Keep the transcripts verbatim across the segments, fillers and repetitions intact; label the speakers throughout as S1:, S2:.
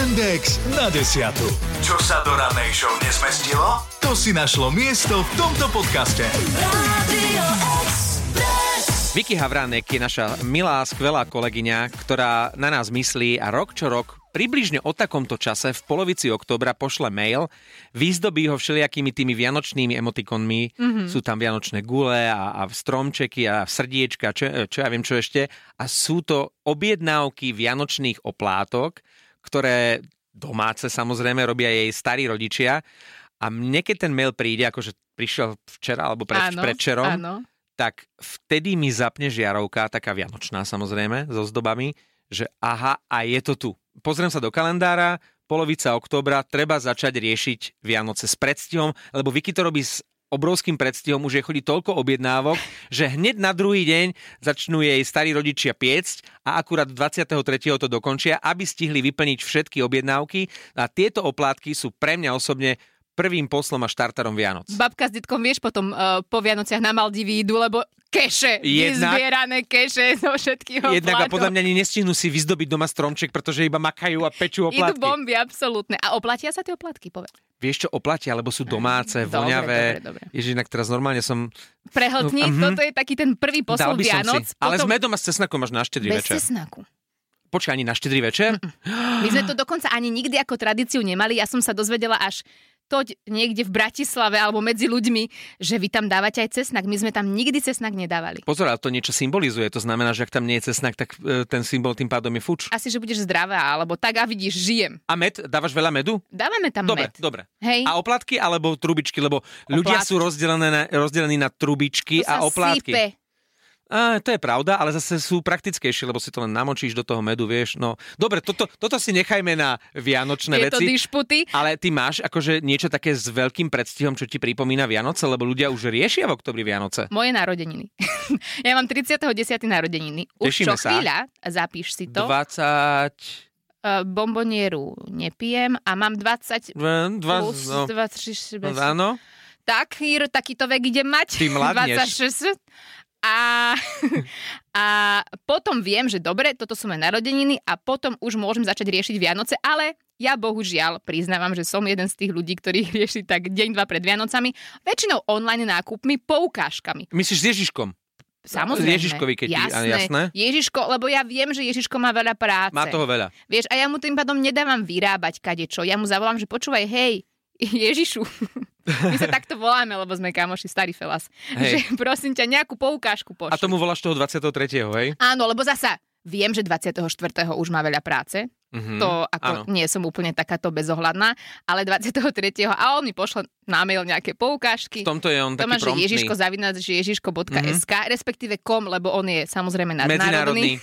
S1: Index na desiatu. Čo sa do rannej show nezmestilo? To si našlo miesto v tomto podcaste. Radio Express.
S2: Vicky Havránek je naša milá, skvelá kolegyňa, ktorá na nás myslí a rok čo rok približne o takomto čase v polovici októbra pošle mail, vyzdobí ho všelijakými tými vianočnými emotikonmi, mm-hmm. sú tam vianočné gule a, a stromčeky a srdiečka, čo, čo ja viem čo ešte. A sú to objednávky vianočných oplátok, ktoré domáce samozrejme robia jej starí rodičia. A mne keď ten mail príde, akože prišiel včera alebo pred,
S3: áno,
S2: predčerom,
S3: áno.
S2: tak vtedy mi zapne žiarovka, taká vianočná samozrejme, so zdobami, že aha, a je to tu. Pozriem sa do kalendára, polovica októbra, treba začať riešiť Vianoce s predstihom, lebo Vicky to robí s obrovským predstihom, už je chodí toľko objednávok, že hneď na druhý deň začnú jej starí rodičia piecť a akurát dvadsiateho tretieho to dokončia, aby stihli vyplniť všetky objednávky a tieto oplátky sú pre mňa osobne prvým poslom a štarterom Vianoc.
S3: Babka s detkom, vieš, potom uh, po Vianociach na Maldivy idú, lebo keše, vyzbierané keše zo všetkých oplátov.
S2: Jednak a podľa mňa ani nestihnú si vyzdobiť doma stromček, pretože iba makajú a pečú oplátky.
S3: Idú bomby, absolútne. A oplatia sa tie oplatky, povedz?
S2: Vieš čo, oplatia, lebo sú domáce,
S3: dobre,
S2: voňavé.
S3: dobre, dobre.
S2: Ježiš, inak teraz normálne som...
S3: Prehltni,
S2: Uh-huh.
S3: toto je taký ten prvý posol Vianoc.
S2: Si. Ale
S3: potom...
S2: s medom a s cesnakom až na štedrý
S3: Bez
S2: večer.
S3: Bez cesnaku.
S2: Počkaj, ani na štedrý večer?
S3: Mm-mm. My sme to dokonca ani nikdy ako tradíciu nemali. Ja som sa dozvedela až toť niekde v Bratislave alebo medzi ľuďmi, že vy tam dávate aj cesnak. My sme tam nikdy cesnak nedávali.
S2: Pozor, ale to niečo symbolizuje. To znamená, že ak tam nie je cesnak, tak e, ten symbol tým pádom je fuč.
S3: Asi, že budeš zdravá, alebo tak a vidíš, žijem.
S2: A med? Dávaš veľa medu?
S3: Dávame tam
S2: dobre,
S3: med.
S2: Dobre,
S3: Hej.
S2: A oplatky alebo trubičky? Lebo
S3: Oplátky.
S2: ľudia sú rozdelené na, rozdelení na trubičky
S3: to
S2: a oplátky.
S3: Sípe.
S2: Á, to je pravda, ale zase sú praktickejšie, lebo si to len namočíš do toho medu, vieš. No, dobre, toto, toto si nechajme na vianočné
S3: Tieto
S2: veci.
S3: dišputy.
S2: Ale ty máš akože niečo také s veľkým predstihom, čo ti pripomína Vianoce, lebo ľudia už riešia v oktobri Vianoce.
S3: Moje narodeniny. Ja mám tridsiateho desiateho narodeniny. Už
S2: Tešíme
S3: čo
S2: sa.
S3: chvíľa, zapíš si to.
S2: dvadsať
S3: Uh, bombonieru nepijem a mám dvadsať
S2: Dva,
S3: plus
S2: no,
S3: dvadsaťšesť. Bez...
S2: áno.
S3: Tak, Hír, takýto vek idem mať.
S2: Ty mladneš.
S3: dvadsaťšesť. A, a potom viem, že dobre, toto sú moje narodeniny a potom už môžem začať riešiť Vianoce, ale ja bohužiaľ priznávam, že som jeden z tých ľudí, ktorí rieši tak deň, dva pred Vianocami, väčšinou online nákupmi, poukážkami.
S2: Myslíš s Ježiškom?
S3: Samozrejme.
S2: Ježiškovi, keď
S3: jasné.
S2: Ti, jasné.
S3: Ježiško, lebo ja viem, že Ježiško má veľa práce.
S2: Má toho veľa.
S3: Vieš, a ja mu tým pádom nedávam vyrábať kadečo. Ja mu zavolám, že počúvaj, hej, Ježišu. My sa takto voláme, lebo sme kamoši, starý felas. Hej. Že prosím ťa, nejakú poukážku pošli.
S2: A tomu voláš toho dvadsiateho tretieho hej?
S3: Áno, lebo zasa viem, že dvadsiateho štvrtého už má veľa práce.
S2: Mm-hmm.
S3: To ako áno. Nie som úplne takáto bezohľadná, ale dvadsiateho tretieho a on mi pošle na mail nejaké poukážky.
S2: V tomto je on
S3: to
S2: taký
S3: má,
S2: promptný.
S3: Že Ježiško zavináč, že ježiško bodka es ká, mm-hmm. respektíve kom, lebo on je samozrejme nadnárodný.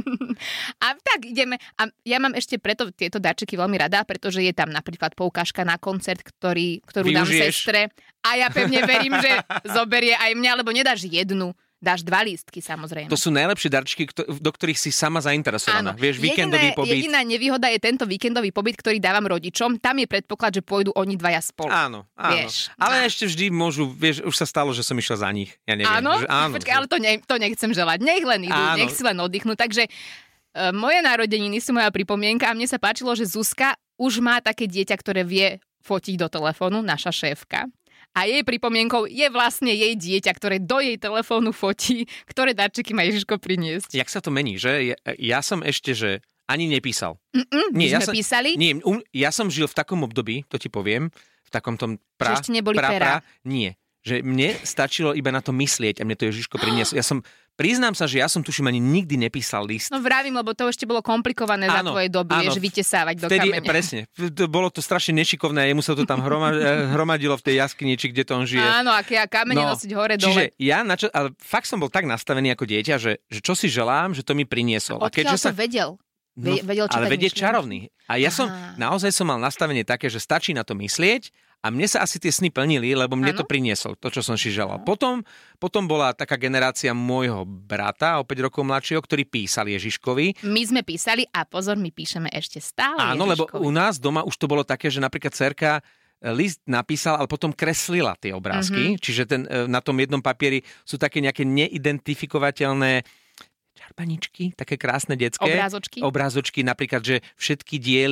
S3: A tak ideme. A ja mám ešte preto tieto darčeky veľmi rada, pretože je tam napríklad poukážka na koncert, ktorý, ktorú
S2: Využiješ.
S3: dám sestre. A ja pevne verím, že zoberie aj mňa, lebo nedáš jednu. Dáš dva lístky, samozrejme.
S2: To sú najlepšie darčky, do ktorých si sama zainteresovaná.
S3: Áno.
S2: Vieš, víkendový
S3: Jediné,
S2: pobyt.
S3: Jediná nevýhoda je tento víkendový pobyt, ktorý dávam rodičom. Tam je predpoklad, že pôjdu oni dvaja spolu.
S2: Áno, áno.
S3: Vieš.
S2: Ale
S3: A...
S2: ešte vždy môžu, vieš, už sa stalo, že som išla za nich. Ja neviem.
S3: Áno?
S2: Že, áno.
S3: Počkaj, ale to, ne, to nechcem želať. Nech len idú,
S2: áno.
S3: nech si len oddychnú. Takže uh, moje narodeniny sú moja pripomienka a mne sa páčilo, že Zuzka už má také dieťa, ktoré vie fotiť do telefónu, naša šéfka. A jej pripomienkou je vlastne jej dieťa, ktoré do jej telefónu fotí, ktoré darčeky má Ježiško priniesť.
S2: Jak sa to mení, že? Ja, ja som ešte, že ani nepísal.
S3: Mm-mm,
S2: nie,
S3: my
S2: ja
S3: sme
S2: som,
S3: písali?
S2: Nie, um, ja som žil v takom období, to ti poviem, v takom tom pra,
S3: že ešte neboli
S2: pra,
S3: pera.
S2: pra, nie. Že mne stačilo iba na to myslieť a mne to Ježiško priniesol. Ja som, priznám sa, že ja som tuším ani nikdy nepísal list.
S3: No vravím, lebo to ešte bolo komplikované za
S2: áno,
S3: tvojej doby,
S2: áno.
S3: vieš, vytesávať do
S2: Vtedy,
S3: kameňa.
S2: presne. Bolo to strašne nešikovné, jemu sa to tam hroma, hromadilo v tej jaskyni, či kde to on žije.
S3: Áno, aké kamene
S2: no,
S3: nosiť hore,
S2: čiže
S3: dole.
S2: ja, načo, ale fakt som bol tak nastavený ako dieťa, že, že čo si želám, že to mi priniesol.
S3: Odkiaľ
S2: a keďže
S3: to
S2: sa...
S3: vedel?
S2: No,
S3: vedel
S2: ale vedieť čarovný. A ja
S3: Aha.
S2: som, naozaj som mal nastavenie také, že stačí na to myslieť a mne sa asi tie sny plnili, lebo mne
S3: ano?
S2: to priniesol, to, čo som si želal. Potom, potom bola taká generácia môjho brata, o päť rokov mladšieho, ktorý písal Ježiškovi.
S3: My sme písali a pozor, my píšeme ešte stále
S2: Áno, lebo
S3: Ježiškovi.
S2: u nás doma už to bolo také, že napríklad dcerka list napísal, ale potom kreslila tie obrázky. Mm-hmm. Čiže ten, na tom jednom papieri sú také nejaké neidentifikovateľné čarpaničky, také krásne detské.
S3: Obrázočky.
S2: Obrázočky, napríklad, že všetky diely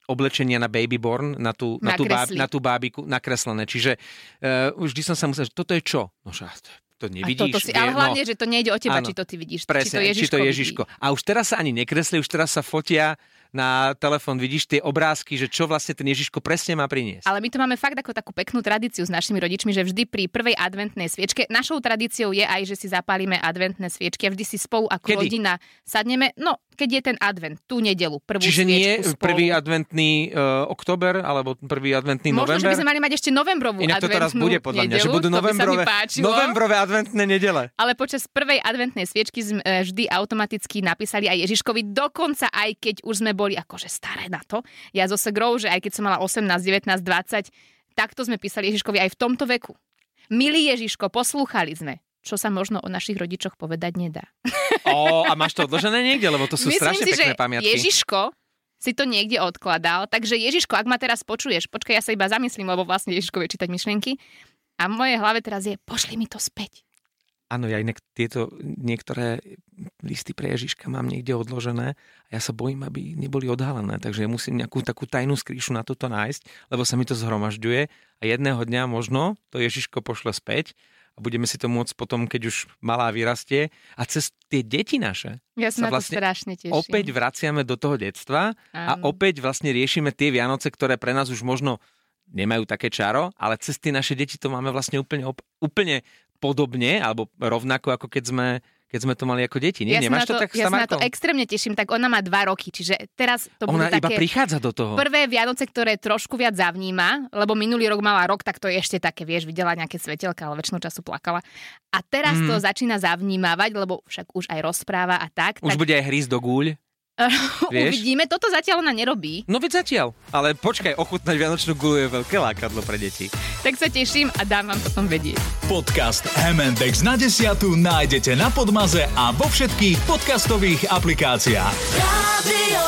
S2: oblečenia na babyborn, na tú, na tú, báb, na tú bábiku, nakreslené. Čiže uh, vždy som sa musel, že toto je čo? No že to nevidíš.
S3: Si, ale hlavne, že to nejde o teba, áno, či to ty vidíš.
S2: Presne,
S3: či to Ježiško,
S2: či to Ježiško. A už teraz sa ani nekresli, už teraz sa fotia na telefón, vidíš tie obrázky, že čo vlastne ten Ježiško presne má priniesť.
S3: Ale my to máme fakt ako takú peknú tradíciu s našimi rodičmi, že vždy pri prvej adventnej sviečke, našou tradíciou je aj, že si zapálime adventné sviečky a vždy si spolu ako Kedy? rodina sadneme, no keď je ten advent, tú nedeľu, prvú
S2: Čiže
S3: sviečku
S2: nie
S3: spolu.
S2: prvý adventný uh, október, alebo prvý adventný
S3: Možno,
S2: november?
S3: Možno, že by sme mali mať ešte novembrovú
S2: Inak
S3: adventnú
S2: to teraz bude podľa mňa,
S3: nedelu,
S2: že budú novembrové, novembrové adventné nedele.
S3: Ale počas prvej adventnej sviečky sme vždy automaticky napísali aj Ježiškovi, dokonca aj keď už sme boli akože staré na to. Ja so segrou, že aj keď som mala osemnásť, devätnásť, dvadsať, takto sme písali Ježiškovi aj v tomto veku. Milý Ježiško, poslúchali sme, čo sa možno o našich rodičoch povedať nedá.
S2: Ó, a máš to odložené niekde? Lebo to sú
S3: Myslím
S2: strašne
S3: si,
S2: pekné
S3: že
S2: pamiatky.
S3: Ježiško si to niekde odkladal, takže Ježiško, ak ma teraz počuješ, počkaj, ja sa iba zamyslím, lebo vlastne Ježiško vie čítať myšlienky. A v mojej hlave teraz je, pošli mi to späť.
S2: Áno, ja inak tieto niektoré listy pre Ježiška mám niekde odložené a ja sa bojím, aby neboli odhalené, takže ja musím nejakú takú tajnú skrýšu na toto nájsť, lebo sa mi to zhromažďuje a jedného dňa možno to Ježiško pošle späť a budeme si to môcť potom, keď už malá vyrastie a cez tie deti naše
S3: ja
S2: sa vlastne opäť vraciame do toho detstva a um. opäť vlastne riešime tie Vianoce, ktoré pre nás už možno nemajú také čaro, ale cez tie naše deti to máme vlastne úplne, úplne podobne, alebo rovnako ako keď sme, keď sme to mali ako deti. Nie?
S3: Ja
S2: Nemáš
S3: to,
S2: to tak s
S3: Ja sa na
S2: Tamarkou?
S3: to extrémne teším, tak ona má dva roky, čiže teraz to
S2: ona
S3: budú
S2: iba
S3: také
S2: prichádza do toho.
S3: prvé Vianoce, ktoré trošku viac zavníma, lebo minulý rok mala rok, tak to je ešte také, vieš, videla nejaké svetelka, ale väčšinu času plakala. A teraz mm. to začína zavnímavať, lebo však už aj rozpráva a tak.
S2: Už
S3: tak...
S2: bude aj hrísť do gúľ.
S3: Uvidíme, toto zatiaľ ona nerobí.
S2: No veď zatiaľ, ale počkaj, ochutnať vianočnú guľu je veľké lákadlo pre deti.
S3: Tak sa teším a dám vám potom vedieť.
S1: Podcast em end exs na desiatu nájdete na Podmaze a vo všetkých podcastových aplikáciách. Radio